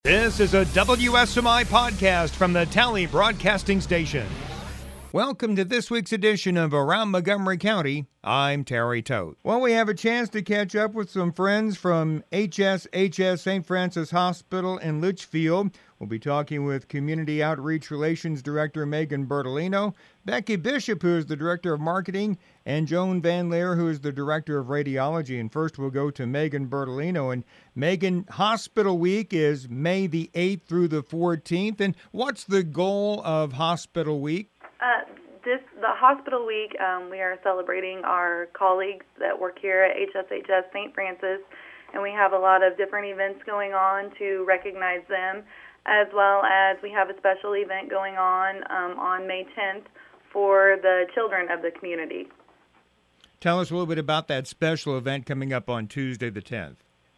This is a WSMI podcast from the Tally Broadcasting Station. Welcome to this week's edition of Around Montgomery County. I'm Terry Toth. Well, we have a chance to catch up with some friends from HSHS St. Francis Hospital in Litchfield. We'll be talking with Community Outreach Relations Director Megan Bertolino, Becky Bishop, who is the Director of Marketing, and Joan Van Leer, who is the Director of Radiology. And first we'll go to Megan Bertolino. And Megan, Hospital Week is May the 8th through the 14th. And what's the goal of Hospital Week? The Hospital Week, we are celebrating our colleagues that work here at HSHS St. Francis, and we have a lot of different events going on to recognize them, as well as we have a special event going on May 10th for the children of the community. Tell us a little bit about that special event coming up on Tuesday the 10th.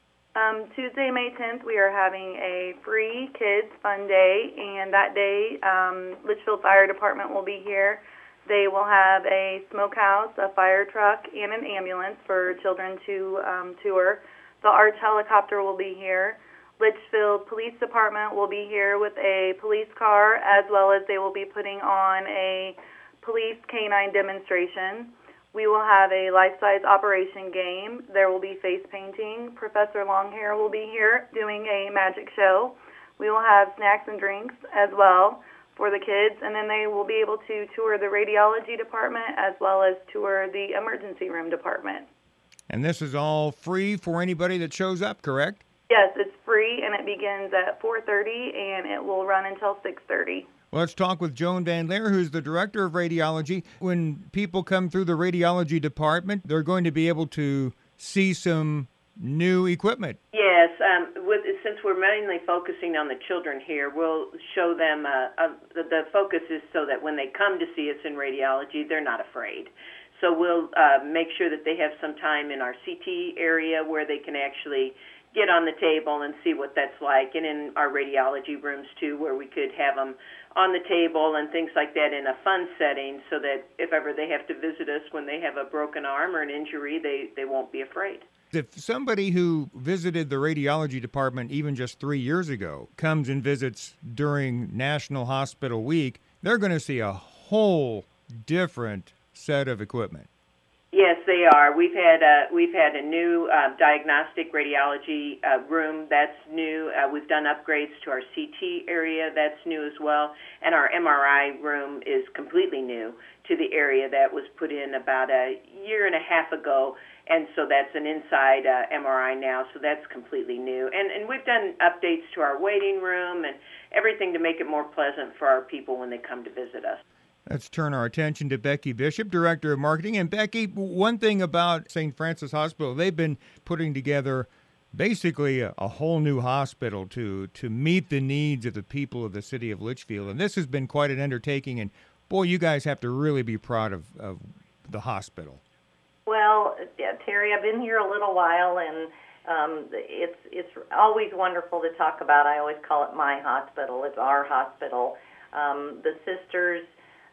Tuesday, May 10th, we are having a free kids fun day, and that day, Litchfield Fire Department will be here. They will have a smokehouse, a fire truck, and an ambulance for children to tour. The Arch helicopter will be here. Litchfield Police Department will be here with a police car, as well as they will be putting on a police canine demonstration. We will have a life-size operation game. There will be face painting. Professor Longhair will be here doing a magic show. We will have snacks and drinks as well for the kids, and then they will be able to tour the radiology department as well as tour the emergency room department. And this is all free for anybody that shows up, correct? Yes, it's free, and it begins at 4:30, and it will run until 6:30. Well, let's talk with Joan Van Leer, who's the Director of Radiology. When people come through the radiology department, they're going to be able to see some new equipment. Yes, since we're mainly focusing on the children here, we'll show them, the focus is so that when they come to see us in radiology, they're not afraid. So we'll make sure that they have some time in our CT area where they can actually get on the table and see what that's like, and in our radiology rooms too, where we could have them on the table and things like that in a fun setting, so that if ever they have to visit us when they have a broken arm or an injury, they won't be afraid. If somebody who visited the radiology department even just 3 years ago comes and visits during National Hospital Week, they're going to see a whole different set of equipment. Yes, they are. We've had a new diagnostic radiology room that's new. We've done upgrades to our CT area that's new as well, and our MRI room is completely new to the area that was put in about a year and a half ago, and so that's an inside MRI now, so that's completely new. And we've done updates to our waiting room and everything to make it more pleasant for our people when they come to visit us. Let's turn our attention to Becky Bishop, Director of Marketing. And Becky, one thing about St. Francis Hospital, they've been putting together basically a whole new hospital to meet the needs of the people of the city of Litchfield. And this has been quite an undertaking. And, boy, you guys have to really be proud of the hospital. Well, yeah, Terry, I've been here a little while, and it's always wonderful to talk about. I always call it my hospital. It's our hospital. The sisters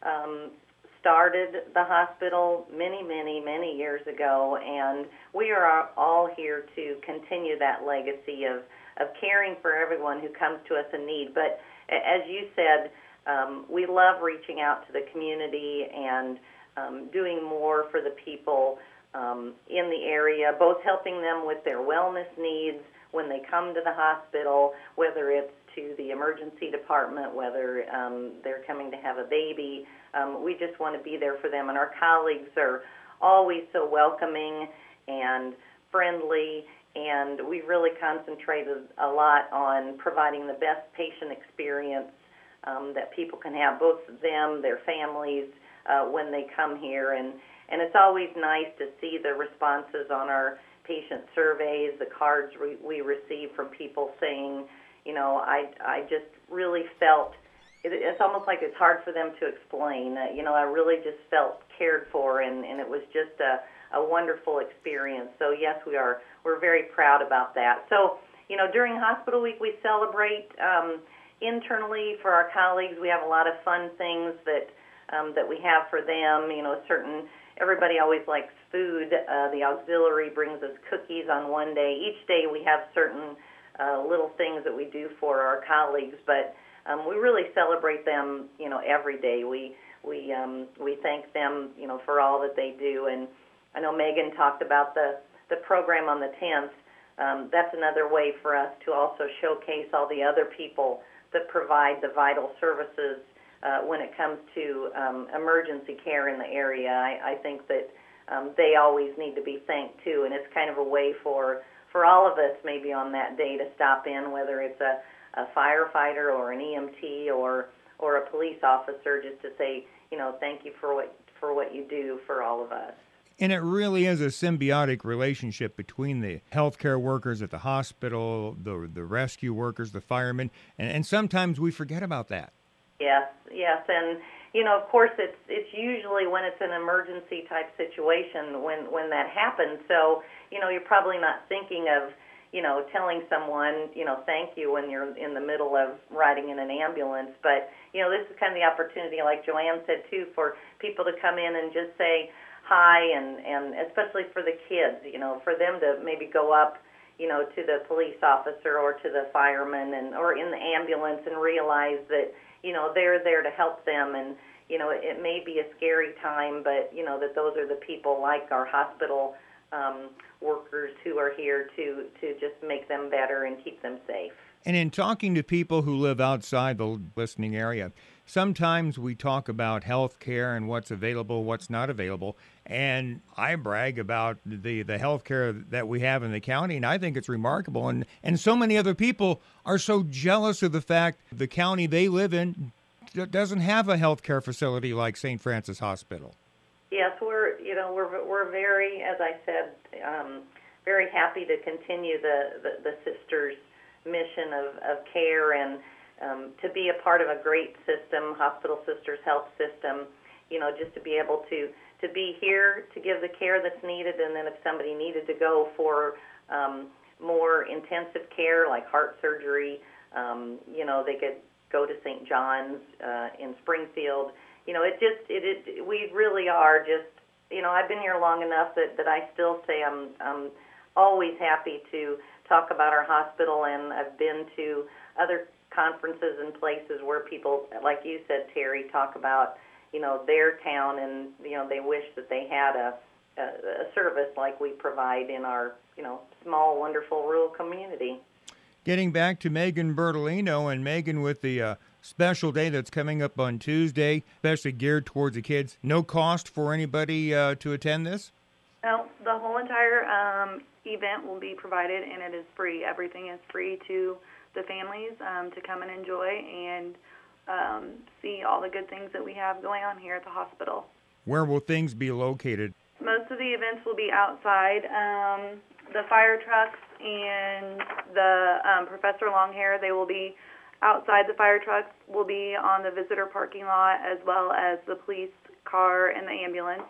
started the hospital many years ago, and we are all here to continue that legacy of caring for everyone who comes to us in need. But as you said, we love reaching out to the community and doing more for the people in the area, both helping them with their wellness needs when they come to the hospital, whether it's to the emergency department, whether they're coming to have a baby. We just want to be there for them. And our colleagues are always so welcoming and friendly, and we really concentrated a lot on providing the best patient experience that people can have, both them, their families, when they come here. And it's always nice to see the responses on our patient surveys, the cards we receive from people saying, you know, I just really felt, it's almost like it's hard for them to explain. I really just felt cared for, and it was just a wonderful experience. So, yes, we're very proud about that. So, during Hospital Week, we celebrate internally for our colleagues. We have a lot of fun things that we have for them. Everybody always likes food. The auxiliary brings us cookies on one day. Each day we have certain little things that we do for our colleagues, but we really celebrate them, every day. We thank them, for all that they do. And I know Megan talked about the program on the 10th. That's another way for us to also showcase all the other people that provide the vital services when it comes to emergency care in the area. I think that they always need to be thanked too, and it's kind of a way for all of us maybe on that day to stop in, whether it's a firefighter or an EMT or a police officer, just to say, thank you for what you do for all of us. And it really is a symbiotic relationship between the healthcare workers at the hospital, the rescue workers, the firemen, and sometimes we forget about that. Yes, and of course it's usually when it's an emergency type situation when that happens. So you're probably not thinking of telling someone thank you when you're in the middle of riding in an ambulance. But this is kind of the opportunity, like Joanne said too, for people to come in and just say hi, and especially for the kids, for them to maybe go up to the police officer or to the fireman or in the ambulance and realize that they're there to help them. And it may be a scary time, but that those are the people like our hospital workers who are here to just make them better and keep them safe. And in talking to people who live outside the listening area, sometimes we talk about health care and what's available, what's not available, and I brag about the health care that we have in the county, and I think it's remarkable. And so many other people are so jealous of the fact the county they live in doesn't have a health care facility like St. Francis Hospital. Yes, we're very, as I said, very happy to continue the sisters' mission of care and to be a part of a great system, Hospital Sisters Health System. Just to be able to be here to give the care that's needed, and then if somebody needed to go for more intensive care like heart surgery, they could go to St. John's in Springfield. We really are just, I've been here long enough that I still say I'm always happy to talk about our hospital, and I've been to other conferences and places where people, like you said, Terry, talk about, their town, and, they wish that they had a service like we provide in our, small, wonderful rural community. Getting back to Megan Bertolino, and Megan, with the special day that's coming up on Tuesday, especially geared towards the kids, no cost for anybody to attend this? No, the whole entire event will be provided, and it is free. Everything is free to the families to come and enjoy and see all the good things that we have going on here at the hospital. Where will things be located? Most of the events will be outside. The fire trucks and the Professor Longhair, they will be outside. The fire trucks will be on the visitor parking lot, as well as the police car and the ambulance.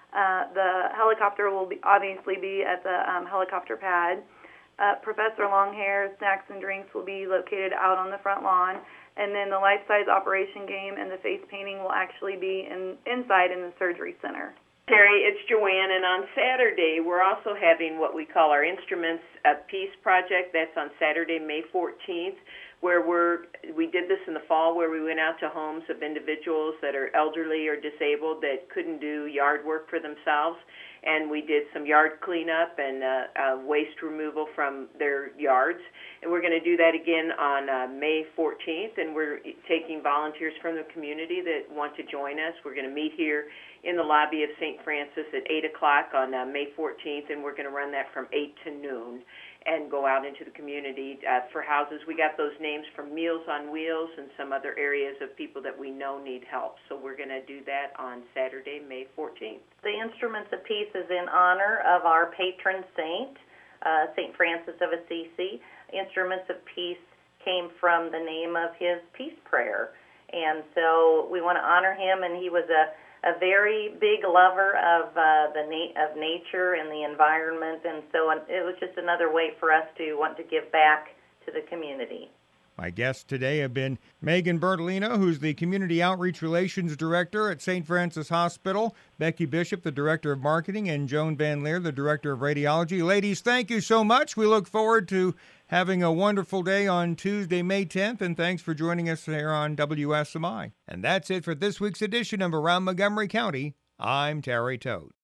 The helicopter will obviously be at the helicopter pad. Professor Longhair snacks and drinks will be located out on the front lawn, and then the life-size operation game and the face painting will actually be inside in the surgery center. Terry, it's Joanne, and on Saturday we're also having what we call our Instruments of Peace project. That's on Saturday, May 14th, where we did this in the fall, where we went out to homes of individuals that are elderly or disabled that couldn't do yard work for themselves, and we did some yard cleanup and waste removal from their yards. And we're going to do that again on May 14th, and we're taking volunteers from the community that want to join us. We're going to meet here in the lobby of St. Francis at 8 o'clock on May 14th, and we're going to run that from 8 to noon and go out into the community for houses. We got those names from Meals on Wheels and some other areas of people that we know need help. So we're going to do that on Saturday, May 14th. The Instruments of Peace is in honor of our patron saint, St. Francis of Assisi. Instruments of Peace came from the name of his peace prayer. And so we want to honor him, and he was a very big lover of of nature and the environment, and so it was just another way for us to want to give back to the community. My guests today have been Megan Bertolino, who's the Community Outreach Relations Director at St. Francis Hospital, Becky Bishop, the Director of Marketing, and Joan Van Leer, the Director of Radiology. Ladies, thank you so much. We look forward to having a wonderful day on Tuesday, May 10th, and thanks for joining us here on WSMI. And that's it for this week's edition of Around Montgomery County. I'm Terry Toth.